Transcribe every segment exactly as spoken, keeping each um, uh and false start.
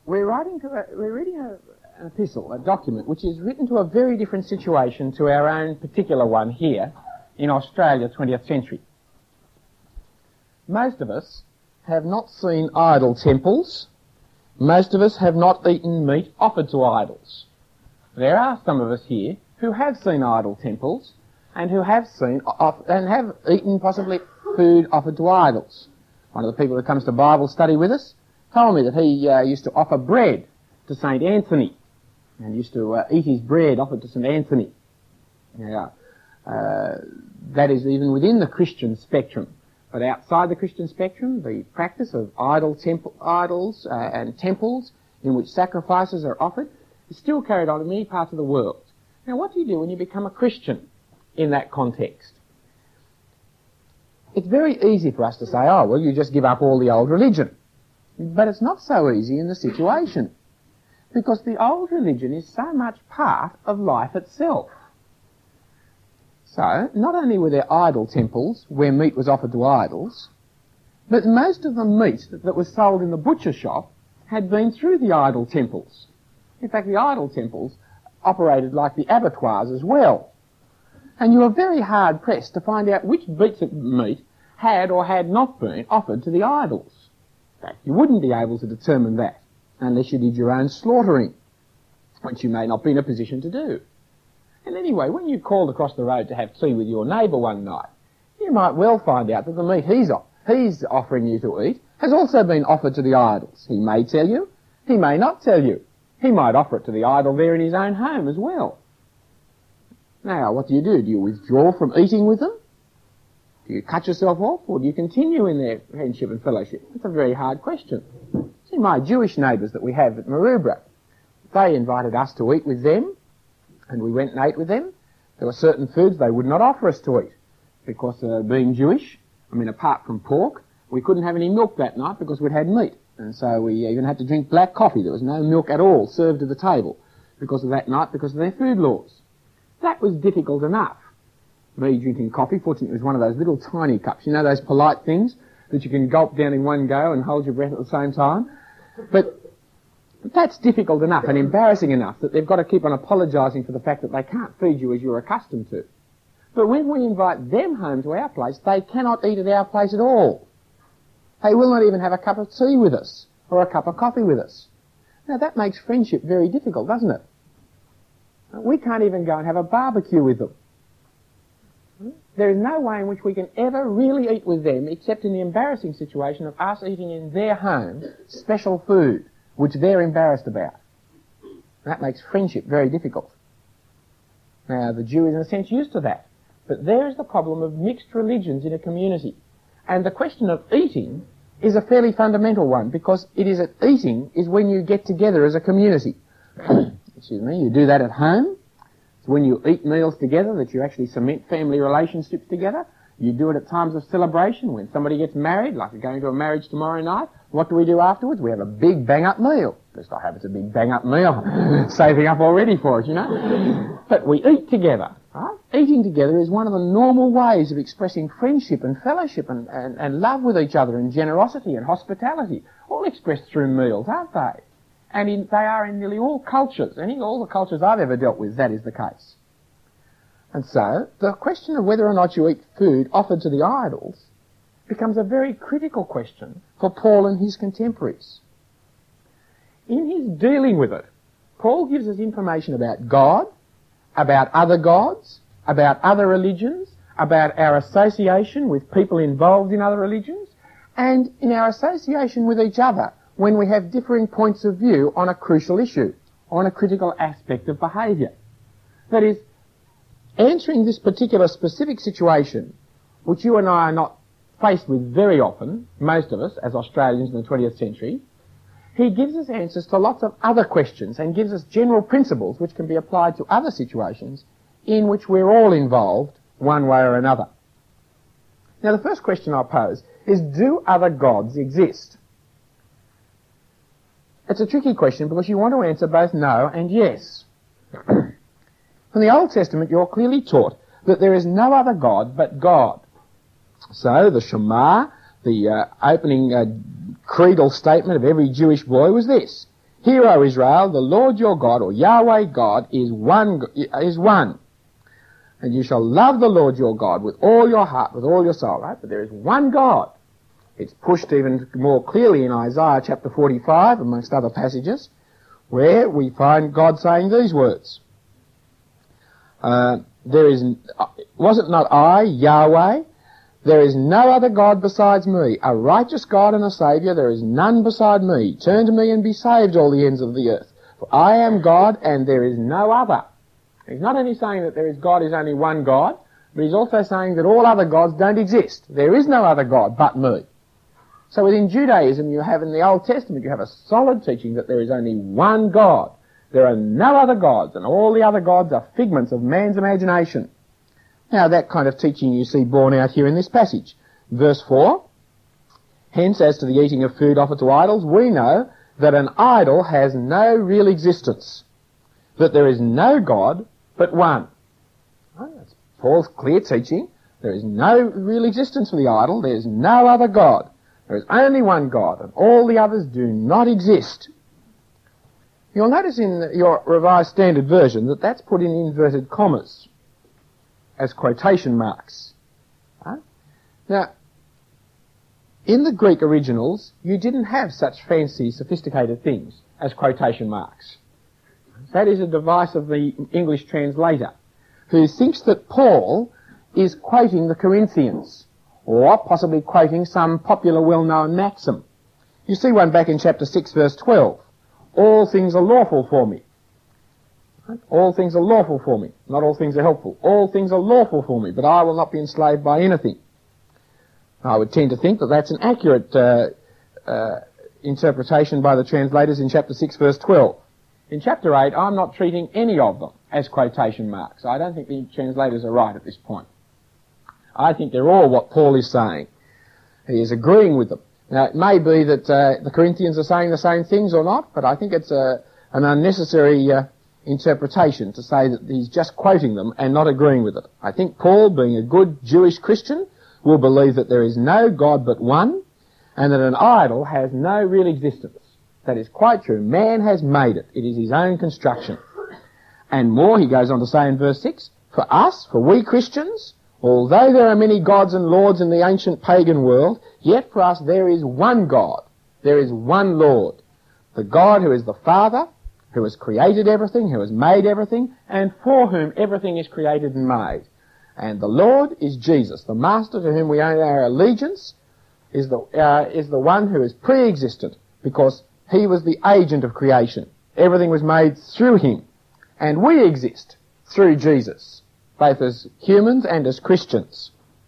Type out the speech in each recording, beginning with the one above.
we're writing to a, we're reading a, an epistle, a document, which is written to a very different situation to our own particular one here in Australia, twentieth century. Most of us have not seen idol temples. Most of us have not eaten meat offered to idols. There are some of us here who have seen idol temples and who have seen off, and have eaten possibly food offered to idols. One of the people who comes to Bible study with us told me that he uh, used to offer bread to Saint Anthony and used to uh, eat his bread offered to Saint Anthony. Now, uh, that is even within the Christian spectrum. But outside the Christian spectrum, the practice of idol temple, idols uh, and temples in which sacrifices are offered is still carried on in many parts of the world. Now, what do you do when you become a Christian in that context? It's very easy for us to say, oh, well, you just give up all the old religion. But it's not so easy in the situation, because the old religion is so much part of life itself. So, not only were there idol temples where meat was offered to idols, but most of the meat that was sold in the butcher shop had been through the idol temples. In fact, the idol temples operated like the abattoirs as well. And you were very hard-pressed to find out which bits of meat had or had not been offered to the idols. In fact, you wouldn't be able to determine that unless you did your own slaughtering, which you may not be in a position to do. And anyway, when you called across the road to have tea with your neighbour one night, you might well find out that the meat he's, off, he's offering you to eat has also been offered to the idols. He may tell you, he may not tell you. He might offer it to the idol there in his own home as well. Now, what do you do? Do you withdraw from eating with them? Do you cut yourself off, or do you continue in their friendship and fellowship? That's a very hard question. See, my Jewish neighbours that we have at Maroubra, they invited us to eat with them, and we went and ate with them. There were certain foods they would not offer us to eat, because uh, being Jewish, I mean, apart from pork, we couldn't have any milk that night because we'd had meat. And so we even had to drink black coffee. There was no milk at all served at the table because of that night, because of their food laws. That was difficult enough. Me drinking coffee, fortunately it was one of those little tiny cups, you know, those polite things that you can gulp down in one go and hold your breath at the same time. But that's difficult enough and embarrassing enough that they've got to keep on apologising for the fact that they can't feed you as you're accustomed to. But when we invite them home to our place, they cannot eat at our place at all. They will not even have a cup of tea with us or a cup of coffee with us. Now that makes friendship very difficult, doesn't it? We can't even go and have a barbecue with them. There is no way in which we can ever really eat with them except in the embarrassing situation of us eating in their home special food which they're embarrassed about. That makes friendship very difficult. Now, the Jew is in a sense used to that. But there is the problem of mixed religions in a community. And the question of eating is a fairly fundamental one, because it is at eating is when you get together as a community. Excuse me, you do that at home. It's when you eat meals together that you actually cement family relationships together. You do it at times of celebration, when somebody gets married, like we're going to a marriage tomorrow night. What do we do afterwards? We have a big bang-up meal. Just I hope it's a big bang-up meal. Saving up already for it, you know. But we eat together. Right? Eating together is one of the normal ways of expressing friendship and fellowship and, and, and love with each other, and generosity and hospitality, all expressed through meals, aren't they? And in, they are in nearly all cultures. And in all the cultures I've ever dealt with, that is the case. And so, the question of whether or not you eat food offered to the idols becomes a very critical question for Paul and his contemporaries. In his dealing with it, Paul gives us information about God, about other gods, about other religions, about our association with people involved in other religions, and in our association with each other when we have differing points of view on a crucial issue, on a critical aspect of behaviour. That is, answering this particular specific situation, which you and I are not faced with very often, most of us, as Australians in the twentieth century, he gives us answers to lots of other questions and gives us general principles which can be applied to other situations in which we're all involved one way or another. Now, the first question I'll pose is, do other gods exist? It's a tricky question because you want to answer both no and yes. From the Old Testament, you're clearly taught that there is no other God but God. So, the Shema, the uh, opening uh, creedal statement of every Jewish boy was this: Hear, O Israel, the Lord your God, or Yahweh God, is one, is one. And you shall love the Lord your God with all your heart, with all your soul, right? But there is one God. It's pushed even more clearly in Isaiah chapter forty-five, amongst other passages, where we find God saying these words. Uh, there is, was it not I, Yahweh? There is no other God besides me, a righteous God and a Saviour. There is none beside me. Turn to me and be saved, all the ends of the earth. For I am God and there is no other. He's not only saying that there is God, is only one God, but he's also saying that all other gods don't exist. There is no other God but me. So within Judaism, you have in the Old Testament, you have a solid teaching that there is only one God. There are no other gods, and all the other gods are figments of man's imagination. Now, that kind of teaching you see borne out here in this passage. Verse four, hence, as to the eating of food offered to idols, we know that an idol has no real existence, that there is no God but one. Oh, that's Paul's clear teaching. There is no real existence for the idol. There is no other God. There is only one God, and all the others do not exist. You'll notice in your Revised Standard Version that that's put in inverted commas as quotation marks. Right? Now, in the Greek originals, you didn't have such fancy, sophisticated things as quotation marks. That is a device of the English translator, who thinks that Paul is quoting the Corinthians, or possibly quoting some popular well-known maxim. You see one back in chapter six, verse twelve. All things are lawful for me. Right? All things are lawful for me. Not all things are helpful. All things are lawful for me, but I will not be enslaved by anything. I would tend to think that that's an accurate uh, uh, interpretation by the translators in chapter six, verse twelve. In chapter eight, I'm not treating any of them as quotation marks. I don't think the translators are right at this point. I think they're all what Paul is saying. He is agreeing with them. Now, it may be that uh, the Corinthians are saying the same things or not, but I think it's a, an unnecessary uh, interpretation to say that he's just quoting them and not agreeing with it. I think Paul, being a good Jewish Christian, will believe that there is no God but one, and that an idol has no real existence. That is quite true. Man has made it. It is his own construction. And more, he goes on to say in verse six, for us, for we Christians, although there are many gods and lords in the ancient pagan world, yet for us there is one God, there is one Lord, the God who is the Father, who has created everything, who has made everything, and for whom everything is created and made. And the Lord is Jesus, the Master to whom we owe our allegiance, is the, uh, is the one who is pre-existent, because he was the agent of creation. Everything was made through him, and we exist through Jesus, both as humans and as Christians.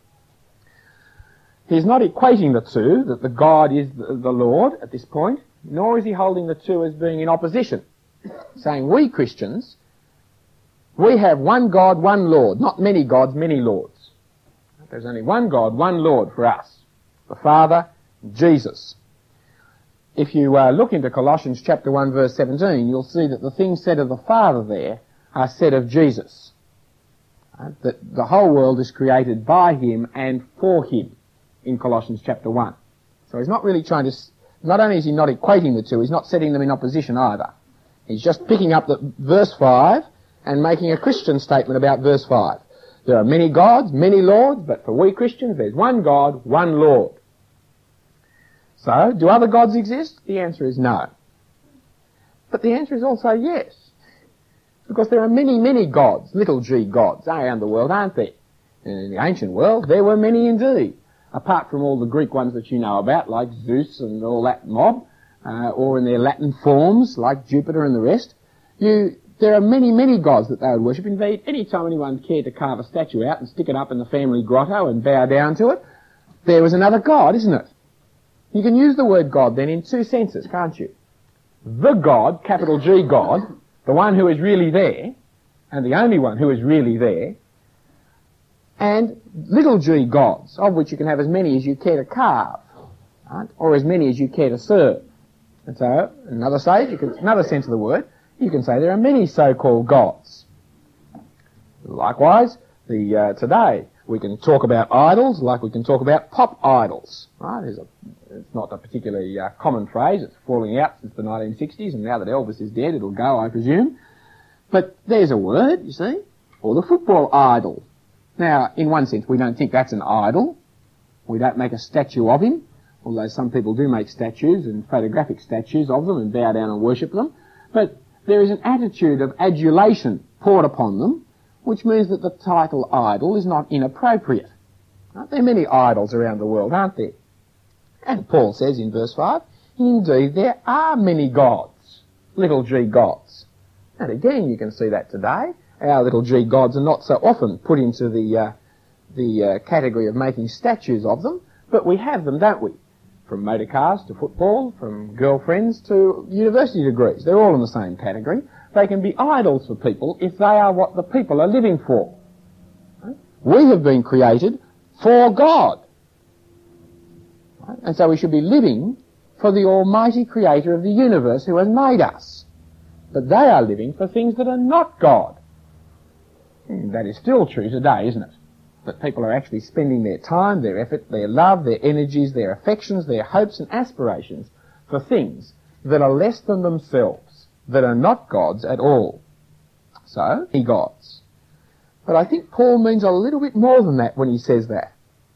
He's not equating the two, that the God is the, the Lord at this point, nor is he holding the two as being in opposition, saying we Christians, we have one God, one Lord, not many gods, many lords. There's only one God, one Lord for us, the Father, Jesus. If you uh, look into Colossians chapter one, verse seventeen, you'll see that the things said of the Father there are said of Jesus. Uh, that the whole world is created by him and for him in Colossians chapter one. So he's not really trying to, not only is he not equating the two, he's not setting them in opposition either. He's just picking up the verse five and making a Christian statement about verse five. There are many gods, many lords, but for we Christians there's one God, one Lord. So, do other gods exist? The answer is no. But the answer is also yes. Because there are many, many gods, little g gods, around the world, aren't there? In the ancient world, there were many indeed. Apart from all the Greek ones that you know about, like Zeus and all that mob, uh, or in their Latin forms, like Jupiter and the rest, you, there are many, many gods that they would worship. Indeed, any time anyone cared to carve a statue out and stick it up in the family grotto and bow down to it, there was another god, isn't it? You can use the word God then in two senses, can't you? The God, capital G God, the one who is really there, and the only one who is really there, and little g gods, of which you can have as many as you care to carve, right? Or as many as you care to serve. And so, another sage, you can, another sense of the word, you can say there are many so-called gods. Likewise, the uh, today, We can talk about idols like we can talk about pop idols. Right? There's a, it's not a particularly uh, common phrase. It's falling out since the nineteen sixties, and now that Elvis is dead, it'll go, I presume. But there's a word, you see. Or the football idol. Now, in one sense, we don't think that's an idol. We don't make a statue of him, although some people do make statues and photographic statues of them and bow down and worship them. But there is an attitude of adulation poured upon them, which means that the title idol is not inappropriate. Right? There are many idols around the world, aren't there? And Paul says in verse five, indeed there are many gods, little g gods. And again, you can see that today. Our little g gods are not so often put into the uh, the uh, category of making statues of them, but we have them, don't we? From motor cars to football, from girlfriends to university degrees. They're all in the same category. They can be idols for people if they are what the people are living for. Right? We have been created for God. Right? And so we should be living for the almighty creator of the universe who has made us. But they are living for things that are not God. And that is still true today, isn't it? That people are actually spending their time, their effort, their love, their energies, their affections, their hopes and aspirations for things that are less than themselves, that are not gods at all. So, he gods. But I think Paul means a little bit more than that when he says that.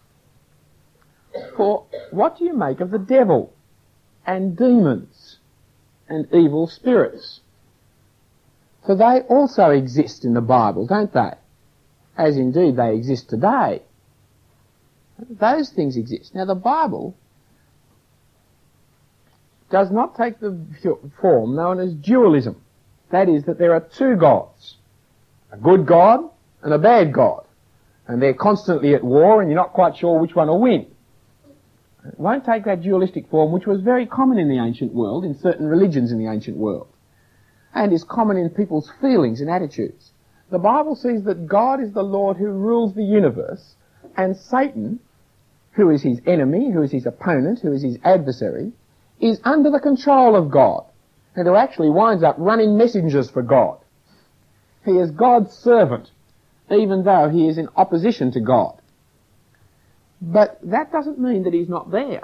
For what do you make of the devil and demons and evil spirits? For they also exist in the Bible, don't they? As indeed they exist today. Those things exist. Now the Bible does not take the form known as dualism. That is, that there are two gods. A good God and a bad God. And they're constantly at war and you're not quite sure which one will win. It won't take that dualistic form, which was very common in the ancient world, in certain religions in the ancient world, and is common in people's feelings and attitudes. The Bible says that God is the Lord who rules the universe, and Satan, who is his enemy, who is his opponent, who is his adversary, is under the control of God, and who actually winds up running messengers for God. He is God's servant, even though he is in opposition to God. But that doesn't mean that he's not there.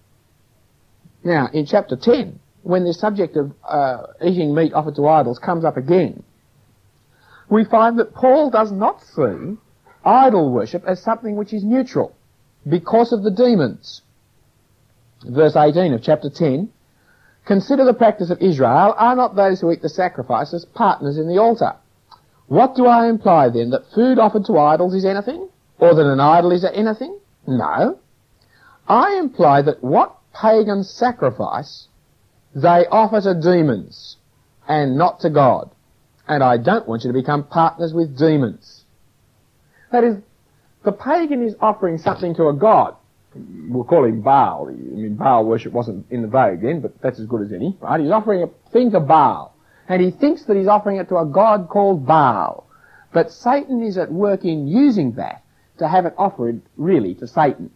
Now, in chapter ten, when the subject of uh, eating meat offered to idols comes up again, we find that Paul does not see idol worship as something which is neutral because of the demons. Verse eighteen of chapter ten, consider the practice of Israel, are not those who eat the sacrifices partners in the altar? What do I imply then, that food offered to idols is anything? Or that an idol is anything? No. I imply that what pagan sacrifice they offer to demons and not to God. And I don't want you to become partners with demons. That is, the pagan is offering something to a god. We'll call him Baal. I mean, Baal worship wasn't in the vogue then, but that's as good as any, right? He's offering a thing to Baal. And he thinks that he's offering it to a god called Baal. But Satan is at work in using that to have it offered really to Satan.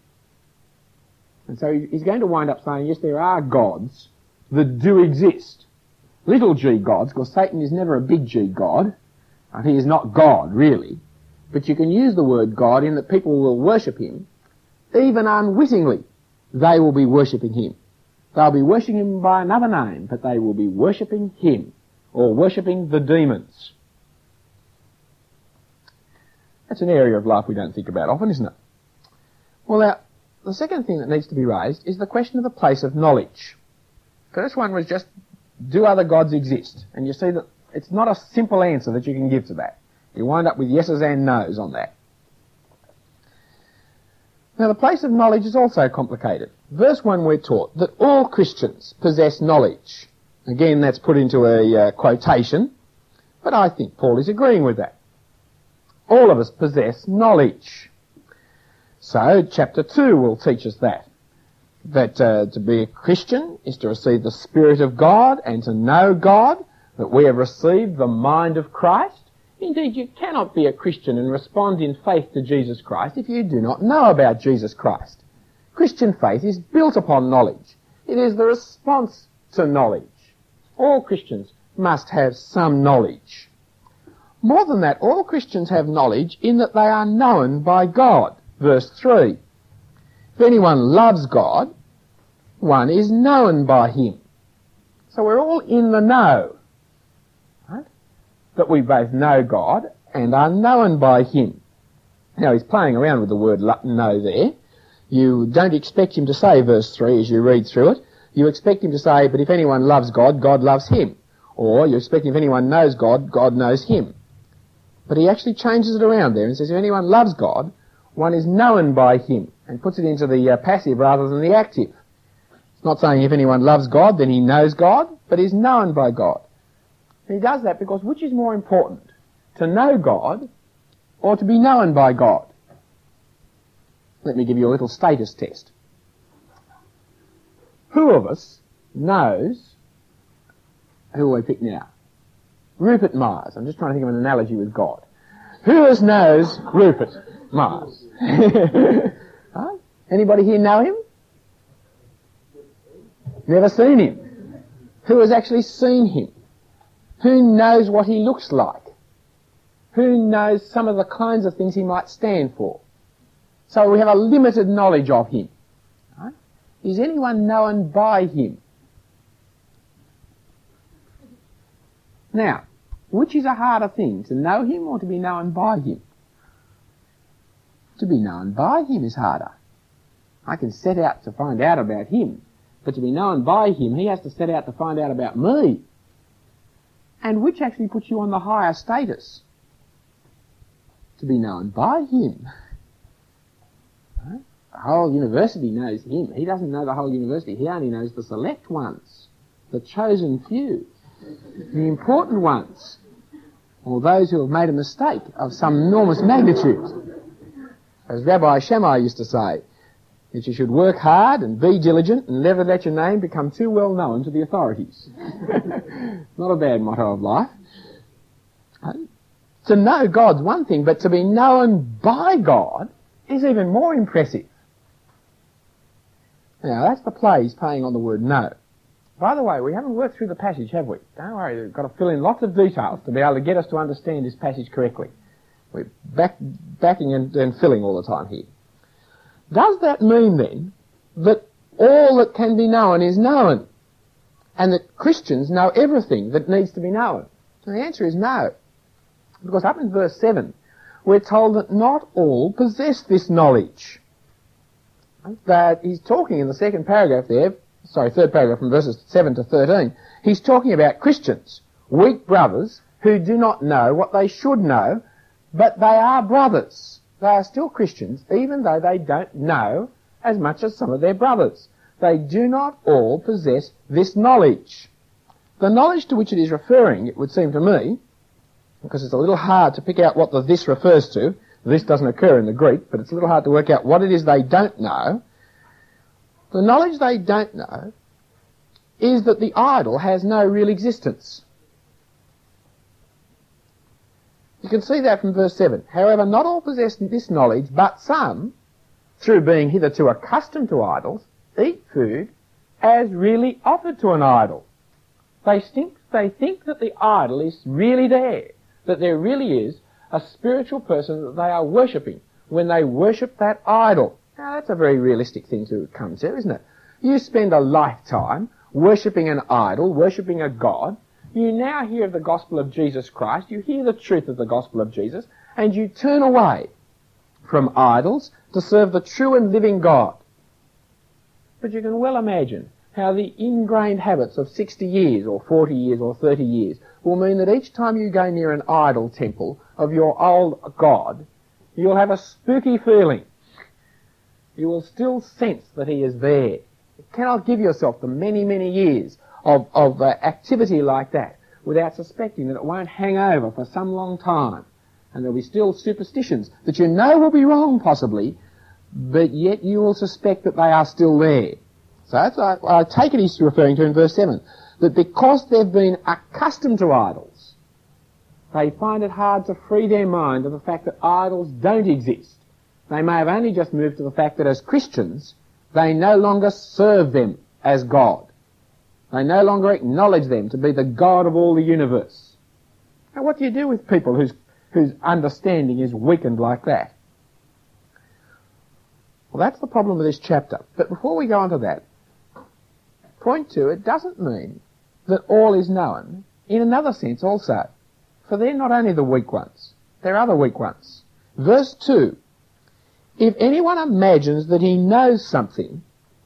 And so he's going to wind up saying, yes, there are gods that do exist. Little g gods, because Satan is never a big G God, and he is not God, really. But you can use the word God in that people will worship him, even unwittingly. They will be worshipping him. They'll be worshipping him by another name, but they will be worshipping him, or worshipping the demons. That's an area of life we don't think about often, isn't it? Well, now, the second thing that needs to be raised is the question of the place of knowledge. The first one was just, do other gods exist? And you see that it's not a simple answer that you can give to that. You wind up with yeses and nos on that. Now, the place of knowledge is also complicated. Verse one, we're taught that all Christians possess knowledge. Again, that's put into a uh, quotation, but I think Paul is agreeing with that. All of us possess knowledge. So, chapter two will teach us that. That uh, to be a Christian is to receive the Spirit of God and to know God, that we have received the mind of Christ. Indeed, you cannot be a Christian and respond in faith to Jesus Christ if you do not know about Jesus Christ. Christian faith is built upon knowledge. It is the response to knowledge. All Christians must have some knowledge. More than that, all Christians have knowledge in that they are known by God. Verse three. If anyone loves God, one is known by him. So we're all in the know. Right? That we both know God and are known by him. Now he's playing around with the word know there. You don't expect him to say verse three as you read through it. You expect him to say, but if anyone loves God, God loves him. Or you expect if anyone knows God, God knows him. But he actually changes it around there and says if anyone loves God, one is known by him, and puts it into the uh, passive rather than the active. It's not saying if anyone loves God, then he knows God, but is known by God. And he does that because which is more important, to know God or to be known by God? Let me give you a little status test. Who of us knows, who will we pick now? Rupert Myers. I'm just trying to think of an analogy with God. Who of us knows Rupert Myers? Right? Anybody here know him? Never seen him. Who has actually seen him? Who knows what he looks like? Who knows some of the kinds of things he might stand for? So we have a limited knowledge of him. Right? Is anyone known by him? Now, which is a harder thing, to know him or to be known by him? To be known by him is harder. I can set out to find out about him, but to be known by him, he has to set out to find out about me. And which actually puts you on the higher status? To be known by him. Right? The whole university knows him. He doesn't know the whole university. He only knows the select ones, the chosen few, the important ones, or those who have made a mistake of some enormous magnitude. As Rabbi Shammai used to say, that you should work hard and be diligent and never let your name become too well known to the authorities. Not a bad motto of life. To know God's one thing, but to be known by God is even more impressive. Now, that's the play he's playing on the word know. By the way, we haven't worked through the passage, have we? Don't worry, we've got to fill in lots of details to be able to get us to understand this passage correctly. We're back, backing and, and filling all the time here. Does that mean, then, that all that can be known is known, and that Christians know everything that needs to be known? And the answer is no. Because up in verse seven, we're told that not all possess this knowledge. That he's talking in the second paragraph there, sorry, third paragraph from verses seven to thirteen, he's talking about Christians, weak brothers, who do not know what they should know, but they are brothers. They are still Christians, even though they don't know as much as some of their brothers. They do not all possess this knowledge. The knowledge to which it is referring, it would seem to me, because it's a little hard to pick out what the this refers to. This doesn't occur in the Greek, but it's a little hard to work out what it is they don't know. The knowledge they don't know is that the idol has no real existence. You can see that from verse seven. However, not all possess this knowledge, but some, through being hitherto accustomed to idols, eat food as really offered to an idol. They think, they think that the idol is really there, that there really is a spiritual person that they are worshipping when they worship that idol. Now, that's a very realistic thing to come to, isn't it? You spend a lifetime worshipping an idol, worshipping a god. You now hear of the gospel of Jesus Christ, you hear the truth of the gospel of Jesus, and you turn away from idols to serve the true and living God. But you can well imagine how the ingrained habits of sixty years or forty years or thirty years will mean that each time you go near an idol temple of your old god, you'll have a spooky feeling. You will still sense that he is there. You cannot give yourself the many, many years of, of uh, activity like that without suspecting that it won't hang over for some long time. And there'll be still superstitions that you know will be wrong possibly, but yet you will suspect that they are still there. So that's what I, I take it he's referring to in verse seven, that because they've been accustomed to idols, they find it hard to free their mind of the fact that idols don't exist. They may have only just moved to the fact that as Christians, they no longer serve them as God. They no longer acknowledge them to be the God of all the universe. Now what do you do with people whose, whose understanding is weakened like that? Well, that's the problem with this chapter. But before we go on to that, point two, it doesn't mean that all is known in another sense also. For they're not only the weak ones, they're other weak ones. Verse two, if anyone imagines that he knows something,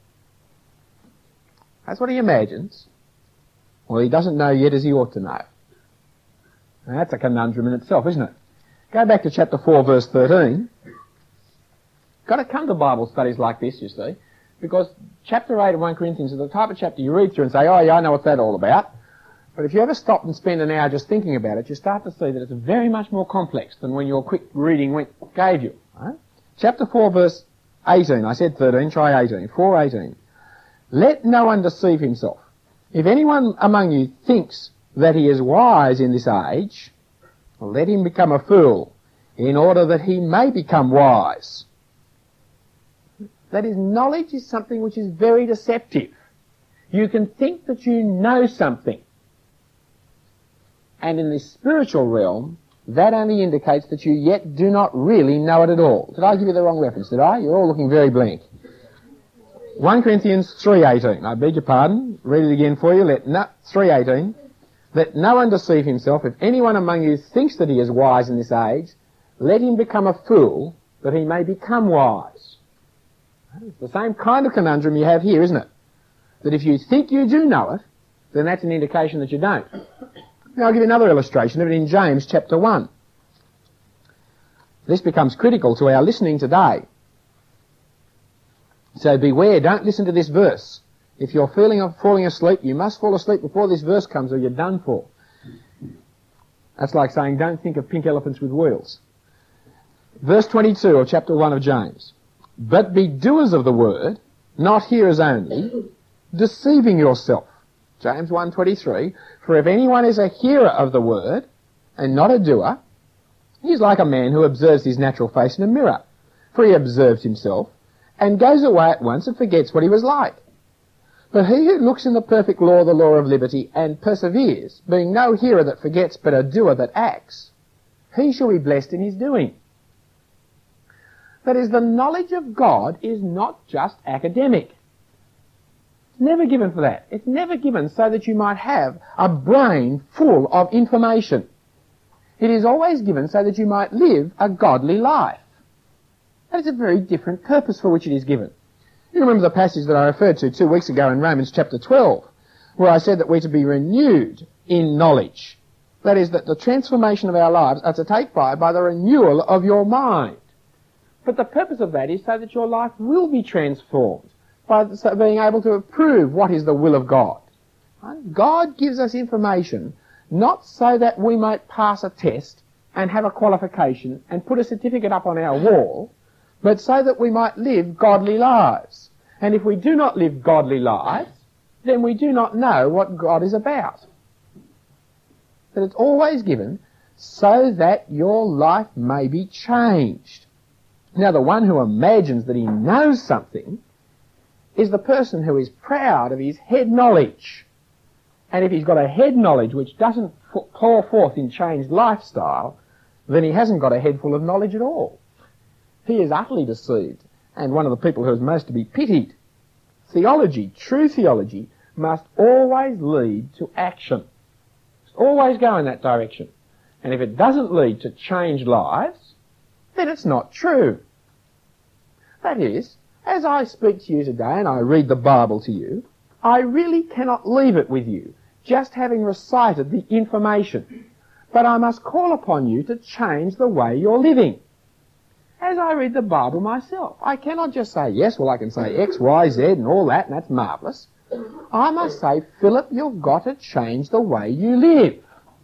that's what he imagines, well, he doesn't know yet as he ought to know. Now, that's a conundrum in itself, isn't it? Go back to chapter four, verse thirteen. Got to come to Bible studies like this, you see, because chapter eight of First Corinthians is the type of chapter you read through and say, oh, yeah, I know what that's all about. But if you ever stop and spend an hour just thinking about it, you start to see that it's very much more complex than when your quick reading went, gave you. Right? Chapter four, verse eighteen. I said thirteen, try eighteen. four eighteen. Let no one deceive himself. If anyone among you thinks that he is wise in this age, let him become a fool, in order that he may become wise. That is, knowledge is something which is very deceptive. You can think that you know something. And in the spiritual realm, that only indicates that you yet do not really know it at all. Did I give you the wrong reference, did I? You're all looking very blank. First Corinthians three eighteen. I beg your pardon. Read it again for you. Let no, three eighteen. Let no one deceive himself. If anyone among you thinks that he is wise in this age, let him become a fool, that he may become wise. It's the same kind of conundrum you have here, isn't it? That if you think you do know it, then that's an indication that you don't. Now I'll give you another illustration of it in James chapter one. This becomes critical to our listening today. So beware, don't listen to this verse. If you're feeling of falling asleep, you must fall asleep before this verse comes or you're done for. That's like saying don't think of pink elephants with wheels. Verse twenty-two of chapter one of James. But be doers of the word, not hearers only, deceiving yourself. James one twenty-three. For if anyone is a hearer of the word and not a doer, he is like a man who observes his natural face in a mirror. For he observes himself and goes away at once and forgets what he was like. But he who looks in the perfect law, the law of liberty, and perseveres, being no hearer that forgets, but a doer that acts, he shall be blessed in his doing. That is, the knowledge of God is not just academic. It's never given for that. It's never given so that you might have a brain full of information. It is always given so that you might live a godly life. That is a very different purpose for which it is given. You remember the passage that I referred to two weeks ago in Romans chapter twelve, where I said that we're to be renewed in knowledge. That is, that the transformation of our lives are to take place by the renewal of your mind. But the purpose of that is so that your life will be transformed by being able to approve what is the will of God. God gives us information not so that we might pass a test and have a qualification and put a certificate up on our wall, but so that we might live godly lives. And if we do not live godly lives, then we do not know what God is about. That it's always given so that your life may be changed. Now, the one who imagines that he knows something is the person who is proud of his head knowledge. And if he's got a head knowledge which doesn't pour forth in changed lifestyle, then he hasn't got a head full of knowledge at all. He is utterly deceived, and one of the people who is most to be pitied. Theology, true theology, must always lead to action. Must always go in that direction. And if it doesn't lead to changed lives, then it's not true. That is, as I speak to you today and I read the Bible to you, I really cannot leave it with you, just having recited the information. But I must call upon you to change the way you're living. As I read the Bible myself, I cannot just say, yes, well, I can say X, Y, Z and all that, and that's marvellous. I must say, Philip, you've got to change the way you live.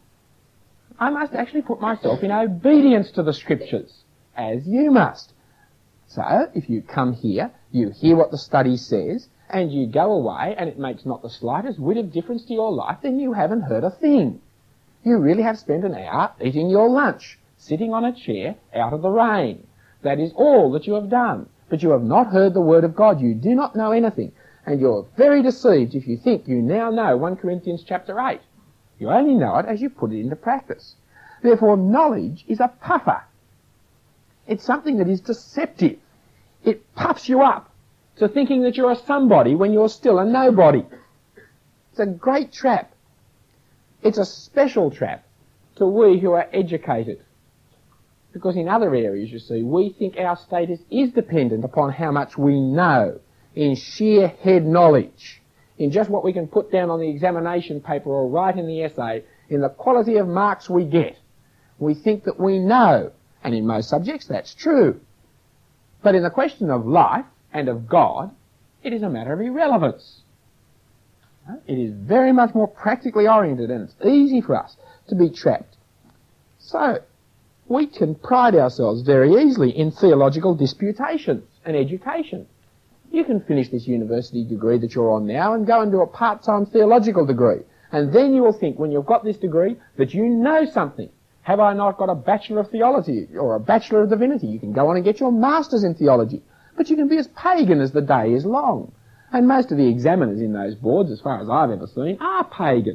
I must actually put myself in obedience to the Scriptures, as you must. So, if you come here, you hear what the study says, and you go away, and it makes not the slightest whit of difference to your life, then you haven't heard a thing. You really have spent an hour eating your lunch, sitting on a chair out of the rain. That is all that you have done. But you have not heard the word of God. You do not know anything. And you're very deceived if you think you now know First Corinthians chapter eight. You only know it as you put it into practice. Therefore, knowledge is a puffer. It's something that is deceptive. It puffs you up to thinking that you're a somebody when you're still a nobody. It's a great trap. It's a special trap to we who are educated. Because in other areas, you see, we think our status is dependent upon how much we know in sheer head knowledge, in just what we can put down on the examination paper or write in the essay, in the quality of marks we get. We think that we know, and in most subjects that's true. But in the question of life and of God, it is a matter of irrelevance. It is very much more practically oriented, and it's easy for us to be trapped. So, we can pride ourselves very easily in theological disputations and education. You can finish this university degree that you're on now and go and do a part-time theological degree. And then you will think, when you've got this degree, that you know something. Have I not got a Bachelor of Theology or a Bachelor of Divinity? You can go on and get your Masters in Theology. But you can be as pagan as the day is long. And most of the examiners in those boards, as far as I've ever seen, are pagan.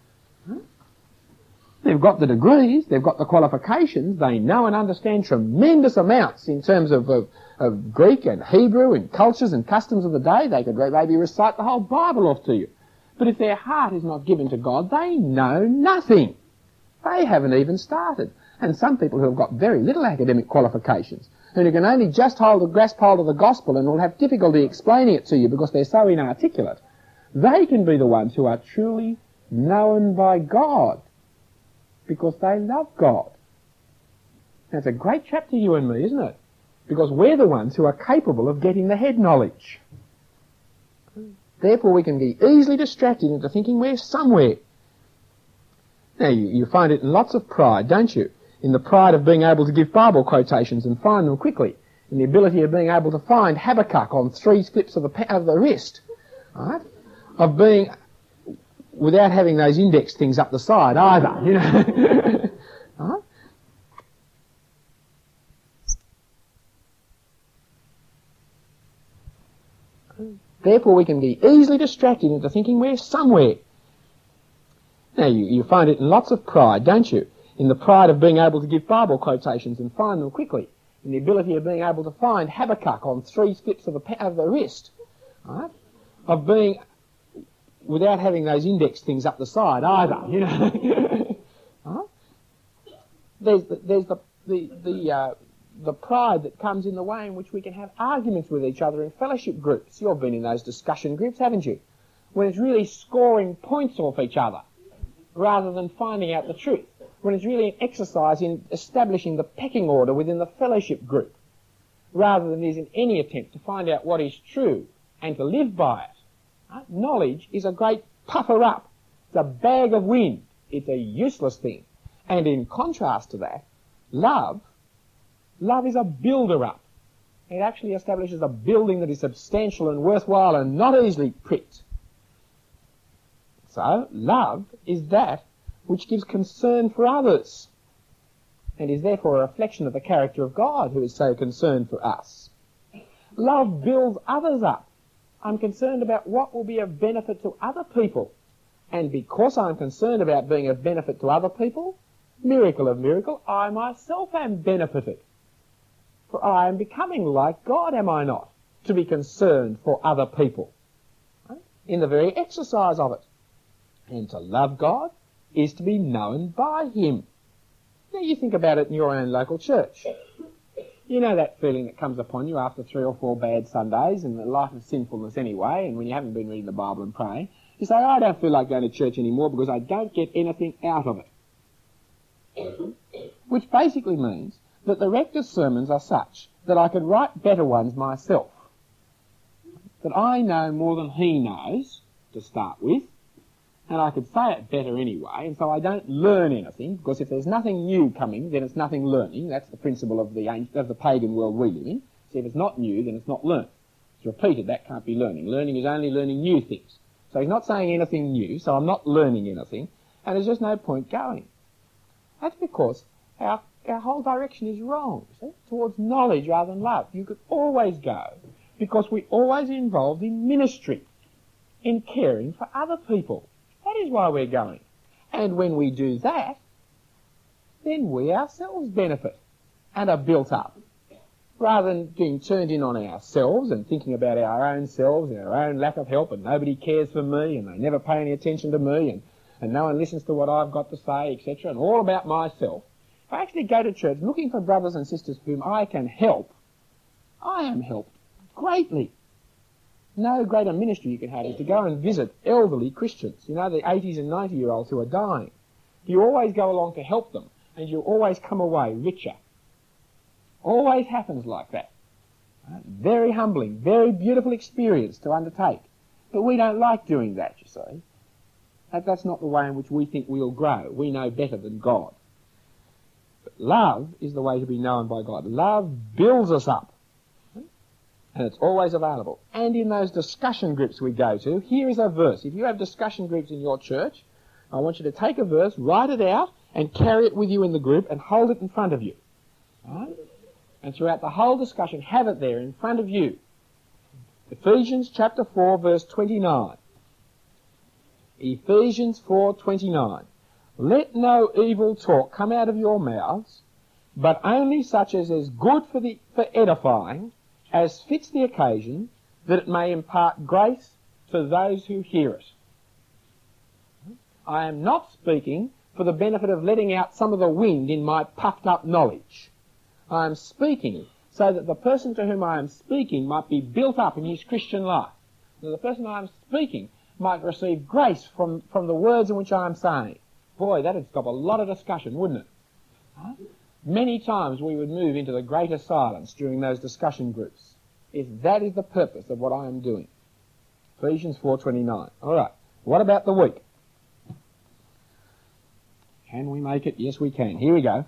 They've got the degrees, they've got the qualifications, they know and understand tremendous amounts in terms of, of, of Greek and Hebrew and cultures and customs of the day. They could maybe recite the whole Bible off to you. But if their heart is not given to God, they know nothing. They haven't even started. And some people who have got very little academic qualifications, and who can only just hold a grasp hold of the gospel and will have difficulty explaining it to you because they're so inarticulate, they can be the ones who are truly known by God, because they love God. That's a great trap to you and me, isn't it? Because we're the ones who are capable of getting the head knowledge. Therefore, we can be easily distracted into thinking we're somewhere. Now, you, you find it in lots of pride, don't you? In the pride of being able to give Bible quotations and find them quickly. In the ability of being able to find Habakkuk on three flips of the, of the wrist. Right? Of being... without having those index things up the side either, you know. Right? Therefore, we can be easily distracted into thinking we're somewhere. Now, you, you find it in lots of pride, don't you? In the pride of being able to give Bible quotations and find them quickly. In the ability of being able to find Habakkuk on three flips of the, of the wrist. Right? Of being... without having those index things up the side either, you know. Huh? There's the, there's the the the, uh, the pride that comes in the way in which we can have arguments with each other in fellowship groups. You've been in those discussion groups, haven't you? When it's really scoring points off each other rather than finding out the truth. When it's really an exercise in establishing the pecking order within the fellowship group rather than is in any attempt to find out what is true and to live by it. Knowledge is a great puffer-up. It's a bag of wind. It's a useless thing. And in contrast to that, love, love is a builder-up. It actually establishes a building that is substantial and worthwhile and not easily pricked. So, love is that which gives concern for others, and is therefore a reflection of the character of God, who is so concerned for us. Love builds others up. I'm concerned about what will be of benefit to other people. And because I'm concerned about being of benefit to other people, miracle of miracle, I myself am benefited. For I am becoming like God, am I not? To be concerned for other people. Right? In the very exercise of it. And to love God is to be known by Him. Now you think about it in your own local church. You know that feeling that comes upon you after three or four bad Sundays and the life of sinfulness anyway, and when you haven't been reading the Bible and praying, you say, I don't feel like going to church anymore because I don't get anything out of it. Which basically means that the rector's sermons are such that I could write better ones myself. That I know more than he knows, to start with, and I could say it better anyway, and so I don't learn anything, because if there's nothing new coming, then it's nothing learning. That's the principle of the of the pagan world we live in. So if it's not new, then it's not learnt. It's repeated, that can't be learning. Learning is only learning new things. So he's not saying anything new, so I'm not learning anything, and there's just no point going. That's because our, our whole direction is wrong, see? Towards knowledge rather than love. You could always go, because we're always involved in ministry, in caring for other people. That is why we're going. And when we do that, then we ourselves benefit and are built up. Rather than being turned in on ourselves and thinking about our own selves and our own lack of help and nobody cares for me and they never pay any attention to me and, and no one listens to what I've got to say, et cetera, and all about myself. If I actually go to church looking for brothers and sisters whom I can help, I am helped greatly. No greater ministry you can have is to go and visit elderly Christians, you know, the eighties and ninety-year-olds who are dying. You always go along to help them, and you always come away richer. Always happens like that. Right? Very humbling, very beautiful experience to undertake. But we don't like doing that, you see. That, that's not the way in which we think we'll grow. We know better than God. But love is the way to be known by God. Love builds us up. And it's always available. And in those discussion groups we go to, here is a verse. If you have discussion groups in your church, I want you to take a verse, write it out, and carry it with you in the group and hold it in front of you. Right? And throughout the whole discussion, have it there in front of you. Ephesians chapter four, verse twenty-nine. Ephesians four, twenty-nine. Let no evil talk come out of your mouths, but only such as is good for, the, for edifying, as fits the occasion, that it may impart grace to those who hear it. I am not speaking for the benefit of letting out some of the wind in my puffed up knowledge. I am speaking so that the person to whom I am speaking might be built up in his Christian life. That the person I am speaking might receive grace from, from the words in which I am saying. Boy, that would stop a lot of discussion, wouldn't it? Huh? Many times we would move into the greater silence during those discussion groups, if that is the purpose of what I am doing. Ephesians four twenty-nine. All right. What about the weak? Can we make it? Yes, we can. Here we go.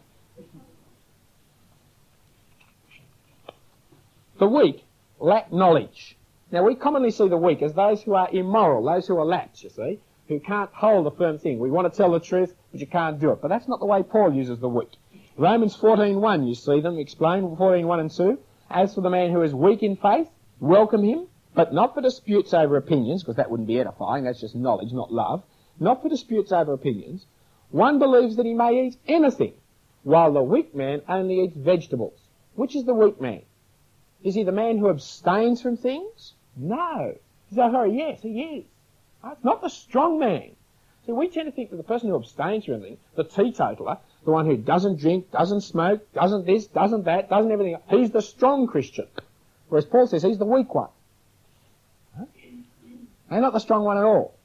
The weak lack knowledge. Now, we commonly see the weak as those who are immoral, those who are lax, you see, who can't hold a firm thing. We want to tell the truth, but you can't do it. But that's not the way Paul uses the weak. Romans fourteen one, you see them explain, fourteen one and two. As for the man who is weak in faith, welcome him, but not for disputes over opinions, because that wouldn't be edifying, that's just knowledge, not love. Not for disputes over opinions. One believes that he may eat anything, while the weak man only eats vegetables. Which is the weak man? Is he the man who abstains from things? No. Is that sorry? Yes, he is. It's not the strong man. So we tend to think that the person who abstains from anything, the teetotaler, the one who doesn't drink, doesn't smoke, doesn't this, doesn't that, doesn't everything, he's the strong Christian. Whereas Paul says he's the weak one. Huh? He's not the strong one at all.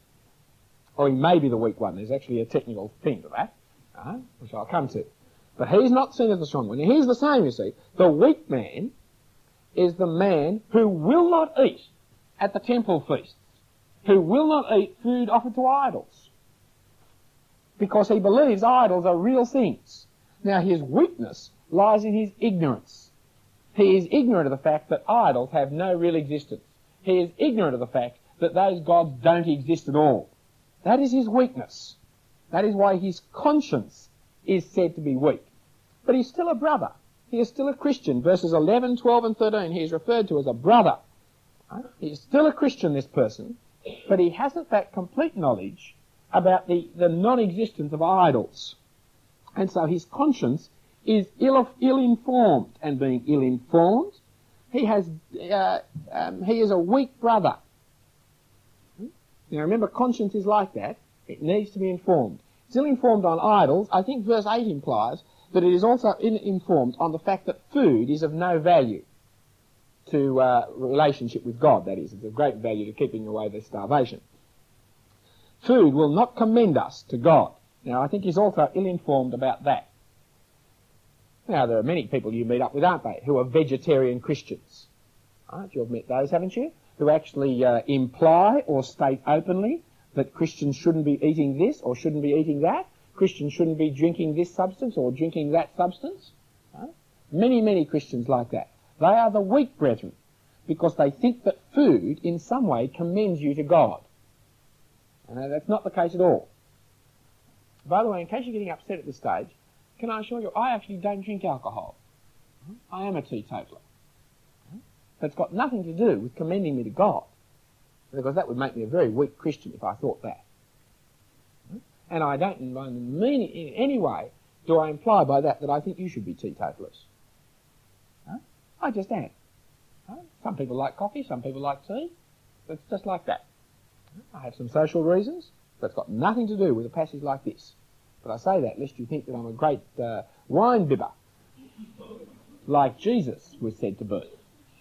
Or he may be the weak one. There's actually a technical thing to that, uh, which I'll come to. But he's not seen as the strong one. Now here's the same, you see. The weak man is the man who will not eat at the temple feasts, who will not eat food offered to idols, because he believes idols are real things. Now his weakness lies in his ignorance. He is ignorant of the fact that idols have no real existence. He is ignorant of the fact that those gods don't exist at all. That is his weakness. That is why his conscience is said to be weak. But he's still a brother. He is still a Christian. Verses eleven, twelve and thirteen, he is referred to as a brother. Right? He is still a Christian, this person, but he hasn't that complete knowledge about the, the non-existence of idols. And so his conscience is ill, ill-informed, and being ill-informed, he has, uh, um, he is a weak brother. Now remember, conscience is like that. It needs to be informed. It's ill-informed on idols. I think verse eight implies that it is also informed on the fact that food is of no value to uh, relationship with God, that is. It's of great value to keeping away their starvation. Food will not commend us to God. Now, I think he's also ill-informed about that. Now, there are many people you meet up with, aren't they, who are vegetarian Christians. Right? You've met those, haven't you? Who actually uh, imply or state openly that Christians shouldn't be eating this or shouldn't be eating that. Christians shouldn't be drinking this substance or drinking that substance. Right? Many, many Christians like that. They are the weak brethren because they think that food in some way commends you to God. And that's not the case at all. By the way, in case you're getting upset at this stage, can I assure you, I actually don't drink alcohol. I am a teetotaler. That's got nothing to do with commending me to God, because that would make me a very weak Christian if I thought that. And I don't mean in any way do I imply by that that I think you should be teetotalers? Huh? I just am. Huh? Some people like coffee, some people like tea. It's just like that. I have some social reasons, but it's got nothing to do with a passage like this. But I say that lest you think that I'm a great uh, wine bibber, like Jesus was said to be.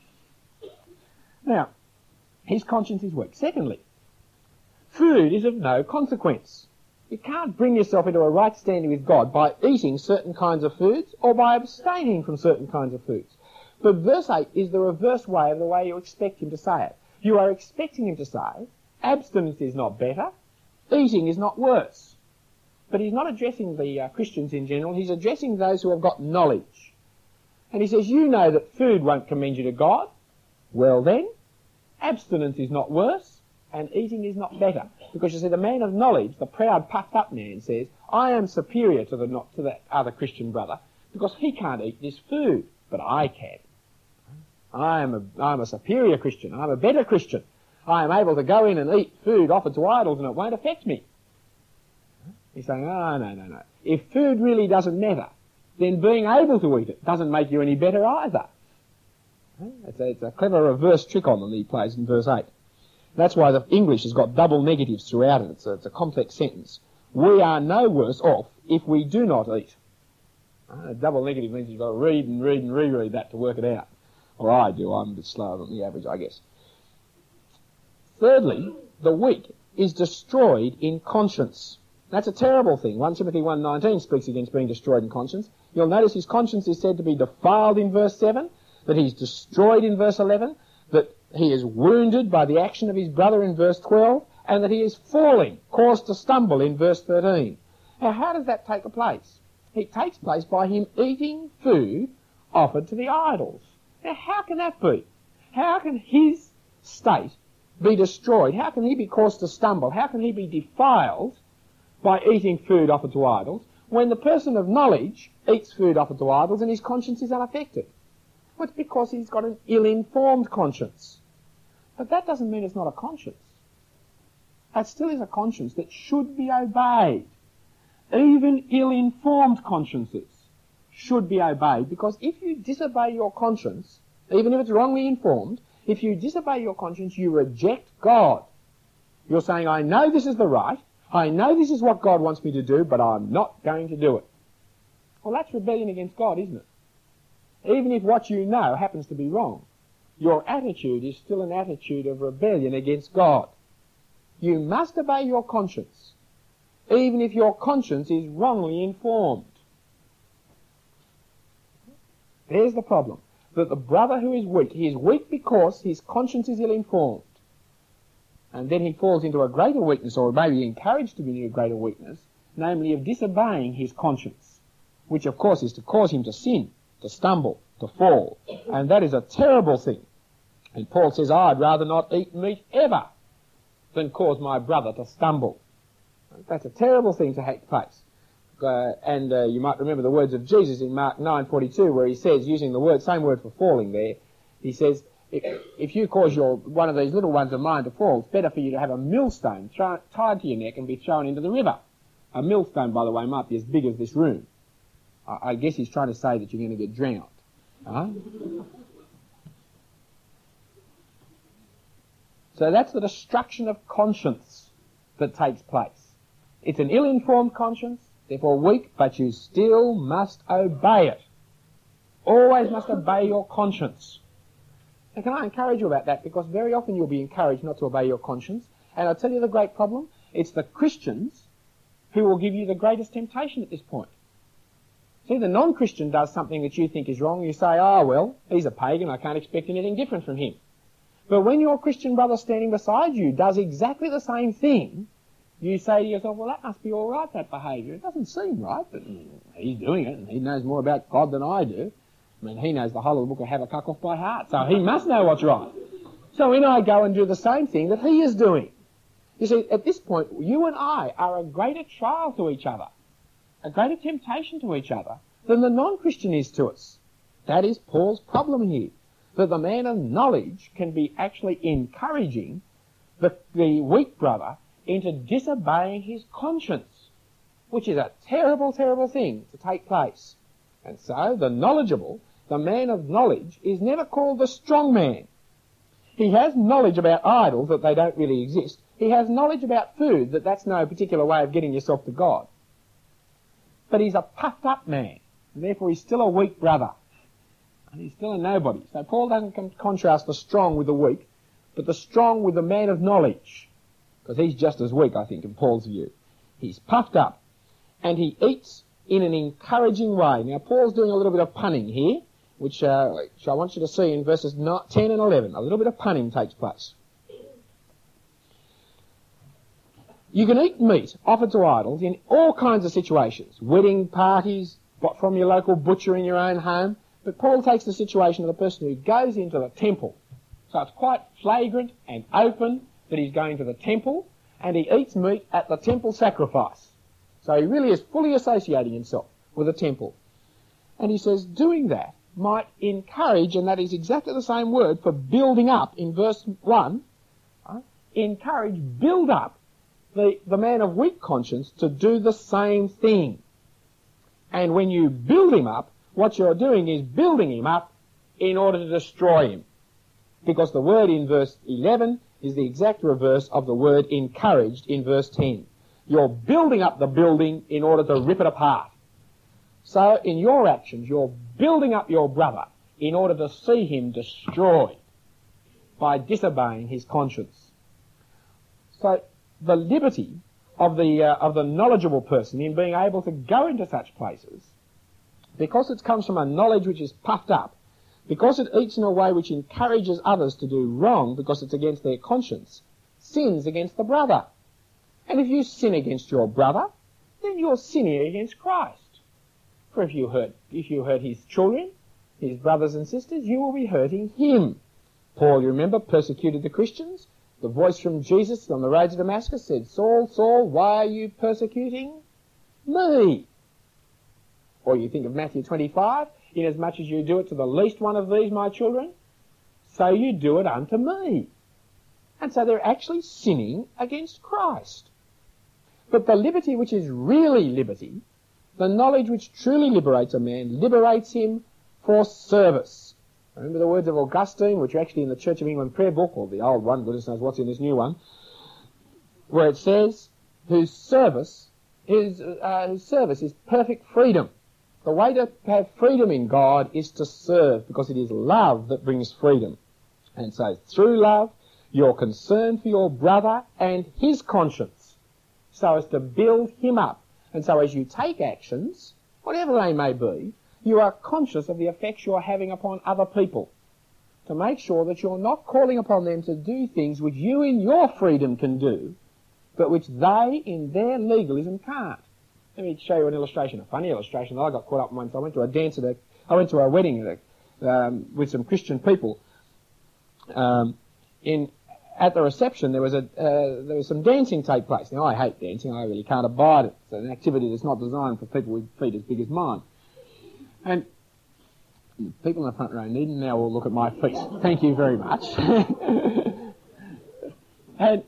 Now, his conscience is weak. Secondly, food is of no consequence. You can't bring yourself into a right standing with God by eating certain kinds of foods or by abstaining from certain kinds of foods. But verse eight is the reverse way of the way you expect him to say it. You are expecting him to say, abstinence is not better, eating is not worse. But he's not addressing the uh, Christians in general, he's addressing those who have got knowledge. And he says, you know that food won't commend you to God. Well then, abstinence is not worse, and eating is not better. Because you see, the man of knowledge, the proud, puffed up man, says, I am superior to the not to that other Christian brother, because he can't eat this food, but I can. I am a, I'm a superior Christian. I'm a better Christian. I am able to go in and eat food offered to idols and it won't affect me. He's saying, oh, no, no, no. If food really doesn't matter, then being able to eat it doesn't make you any better either. It's a, it's a clever reverse trick on them that he plays in verse eight. That's why the English has got double negatives throughout it. It's a, it's a complex sentence. We are no worse off if we do not eat. Uh, double negative means you've got to read and read and reread that to work it out. Or I do. I'm a bit slower than the average, I guess. Thirdly, the weak is destroyed in conscience. That's a terrible thing. First Timothy one nineteen speaks against being destroyed in conscience. You'll notice his conscience is said to be defiled in verse seven, that he's destroyed in verse eleven, that he is wounded by the action of his brother in verse twelve, and that he is falling, caused to stumble in verse thirteen. Now, how does that take place? It takes place by him eating food offered to the idols. Now, how can that be? How can his state be destroyed? How can he be caused to stumble? How can he be defiled by eating food offered to idols when the person of knowledge eats food offered to idols and his conscience is unaffected? Well, it's because he's got an ill-informed conscience. But that doesn't mean it's not a conscience. That still is a conscience that should be obeyed. Even ill-informed consciences should be obeyed, because if you disobey your conscience, even if it's wrongly informed, if you disobey your conscience, you reject God. You're saying, I know this is the right, I know this is what God wants me to do, but I'm not going to do it. Well, that's rebellion against God, isn't it? Even if what you know happens to be wrong, your attitude is still an attitude of rebellion against God. You must obey your conscience, even if your conscience is wrongly informed. There's the problem, that the brother who is weak, he is weak because his conscience is ill-informed. And then he falls into a greater weakness, or maybe encouraged to be into a greater weakness, namely of disobeying his conscience, which of course is to cause him to sin, to stumble, to fall. And that is a terrible thing. And Paul says, I'd rather not eat meat ever than cause my brother to stumble. That's a terrible thing to take place. Uh, and uh, you might remember the words of Jesus in Mark nine forty-two, where he says, using the word, same word for falling there, he says, if, if you cause your one of these little ones of mine to fall, it's better for you to have a millstone throw, tied to your neck and be thrown into the river. A millstone, by the way, might be as big as this room. I, I guess he's trying to say that you're going to get drowned. Huh? So that's the destruction of conscience that takes place. It's an ill-informed conscience, therefore weak, but you still must obey it. Always must obey your conscience. And can I encourage you about that? Because very often you'll be encouraged not to obey your conscience. And I'll tell you the great problem. It's the Christians who will give you the greatest temptation at this point. See, the non-Christian does something that you think is wrong. You say, oh, well, he's a pagan. I can't expect anything different from him. But when your Christian brother standing beside you does exactly the same thing, you say to yourself, well, that must be all right, that behaviour. It doesn't seem right, but he's doing it, and he knows more about God than I do. I mean, he knows the whole of the book of Habakkuk off by heart, so he must know what's right. So in I go and do the same thing that he is doing. You see, at this point, you and I are a greater trial to each other, a greater temptation to each other than the non-Christian is to us. That is Paul's problem here, that the man of knowledge can be actually encouraging the, the weak brother into disobeying his conscience. which is a terrible, terrible thing to take place. And so the knowledgeable, the man of knowledge, is never called the strong man. He has knowledge about idols, that they don't really exist. He has knowledge about food, that that's no particular way of getting yourself to God. But he's a puffed up man, and therefore he's still a weak brother. And he's still a nobody. So Paul doesn't con- contrast the strong with the weak, but the strong with the man of knowledge. Because he's just as weak, I think, in Paul's view. He's puffed up, and he eats in an encouraging way. Now, Paul's doing a little bit of punning here, which, uh, which I want you to see in verses ten and eleven. A little bit of punning takes place. You can eat meat offered to idols in all kinds of situations. Wedding parties, bought from your local butcher in your own home. But Paul takes the situation of the person who goes into the temple. So it's quite flagrant and open that he's going to the temple, and he eats meat at the temple sacrifice. So he really is fully associating himself with the temple. And he says doing that might encourage, and that is exactly the same word for building up in verse one, right? Encourage, build up the, the man of weak conscience to do the same thing. And when you build him up, what you're doing is building him up in order to destroy him. Because the word in verse eleven is the exact reverse of the word encouraged in verse ten. You're building up the building in order to rip it apart. So in your actions, you're building up your brother in order to see him destroyed by disobeying his conscience. So the liberty of the, uh, of the knowledgeable person in being able to go into such places, because it comes from a knowledge which is puffed up, because it eats in a way which encourages others to do wrong because it's against their conscience, sins against the brother. And if you sin against your brother, then you're sinning against Christ. For if you hurt, if you hurt his children, his brothers and sisters, you will be hurting him. Paul, you remember, persecuted the Christians. The voice from Jesus on the road to Damascus said, Saul, Saul, why are you persecuting me? Or you think of Matthew twenty-five, inasmuch as you do it to the least one of these, my children, so you do it unto me. And so they're actually sinning against Christ. But the liberty which is really liberty, the knowledge which truly liberates a man, liberates him for service. Remember the words of Augustine, which are actually in the Church of England prayer book, or the old one, goodness knows what's in this new one, where it says, whose service is, uh, whose service is perfect freedom. The way to have freedom in God is to serve, because it is love that brings freedom. And so through love, you're concerned for your brother and his conscience, so as to build him up. And so as you take actions, whatever they may be, you are conscious of the effects you're having upon other people, to make sure that you're not calling upon them to do things which you in your freedom can do, but which they in their legalism can't. Let me show you an illustration, a funny illustration that I got caught up in once. I went to a dance at a, I went to a wedding at a, um, with some Christian people. Um, in at the reception, there was a uh, there was some dancing take place. Now I hate dancing; I really can't abide it. It's an activity that's not designed for people with feet as big as mine. And people in the front row needn't now all look at my feet. Thank you very much. And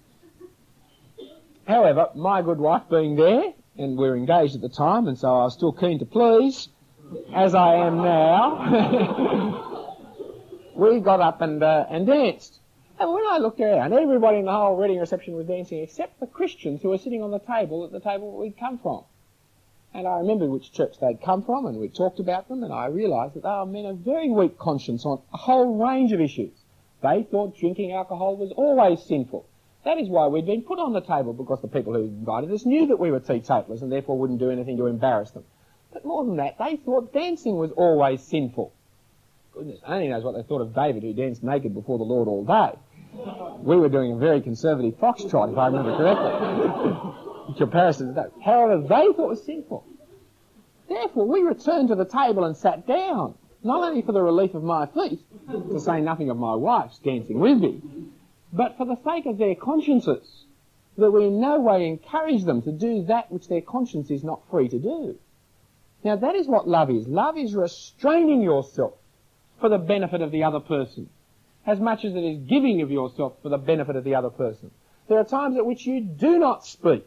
however, my good wife being there, and we were engaged at the time, and so I was still keen to please, as I am now, we got up and uh, and danced. And when I looked around, everybody in the whole wedding reception was dancing except the Christians who were sitting on the table at the table we'd come from. And I remembered which church they'd come from, and we talked about them, and I realised that they were men of very weak conscience on a whole range of issues. They thought drinking alcohol was always sinful. That is why we'd been put on the table, because the people who invited us knew that we were teetotalers and therefore wouldn't do anything to embarrass them. But more than that, they thought dancing was always sinful. Goodness only knows what they thought of David, who danced naked before the Lord all day. We were doing a very conservative foxtrot, if I remember correctly. In comparison to that. However, they thought it was sinful. Therefore, we returned to the table and sat down, not only for the relief of my feet, to say nothing of my wife's dancing with me, but for the sake of their consciences, that we in no way encourage them to do that which their conscience is not free to do. Now, that is what love is. Love is restraining yourself for the benefit of the other person, as much as it is giving of yourself for the benefit of the other person. There are times at which you do not speak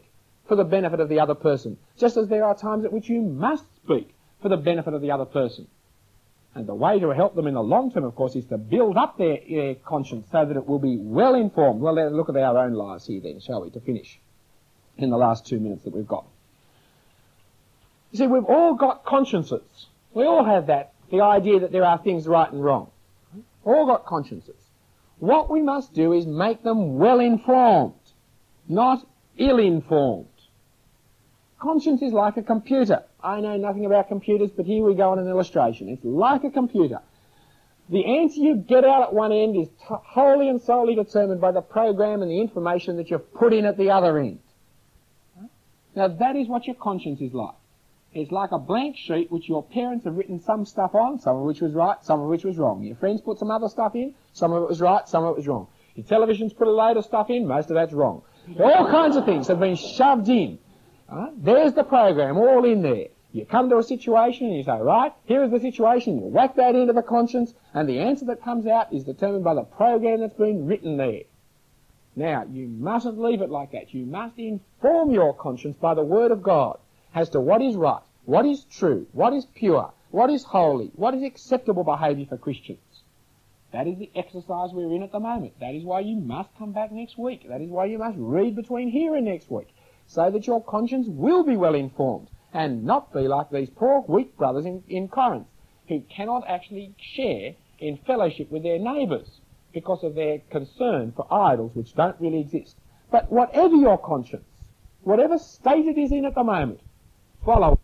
for the benefit of the other person, just as there are times at which you must speak for the benefit of the other person. And the way to help them in the long term, of course, is to build up their, their conscience so that it will be well informed. Well, let's look at our own lives here then, shall we, to finish in the last two minutes that we've got. You see, we've all got consciences. We all have that, the idea that there are things right and wrong. All got consciences. What we must do is make them well informed, not ill-informed. Conscience is like a computer. I know nothing about computers, but here we go on an illustration. It's like a computer. The answer you get out at one end is t- wholly and solely determined by the program and the information that you've put in at the other end. Now that is what your conscience is like. It's like a blank sheet which your parents have written some stuff on, some of which was right, some of which was wrong. Your friends put some other stuff in, some of it was right, some of it was wrong. Your television's put a load of stuff in, most of that's wrong. All kinds of things have been shoved in. Right? There's the program all in there. You come to a situation and you say, right, here is the situation. You whack that into the conscience, and the answer that comes out is determined by the program that's been written there. Now, you mustn't leave it like that. You must inform your conscience by the Word of God as to what is right, what is true, what is pure, what is holy, what is acceptable behaviour for Christians. That is the exercise we're in at the moment. That is why you must come back next week. That is why you must read between here and next week, so that your conscience will be well informed and not be like these poor weak brothers in, in Corinth who cannot actually share in fellowship with their neighbours because of their concern for idols which don't really exist. But whatever your conscience, whatever state it is in at the moment, follow